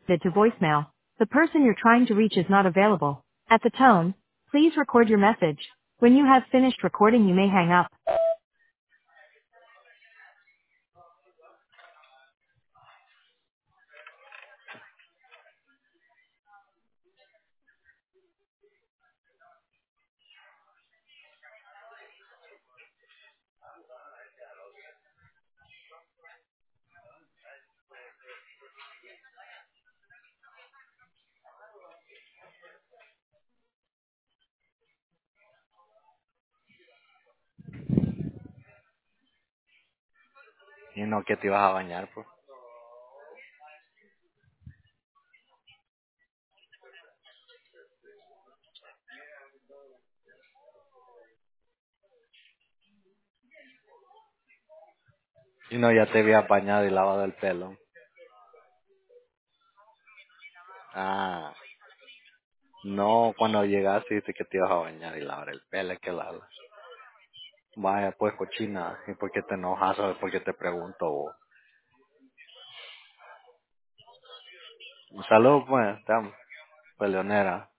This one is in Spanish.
To voicemail. The person you're trying to reach is not available. At the tone, please record your message. When you have finished recording, you may hang up. Y no que te ibas a bañar, pues. Y no, ya te habías bañado y lavado el pelo. Ah, no, cuando llegaste dijiste que te ibas a bañar y lavar el pelo, que la... Vaya, pues, cochina. ¿Y por qué te enojas? ¿Sabes por qué te pregunto? Vos? Un saludo, pues, te amo, peleonera.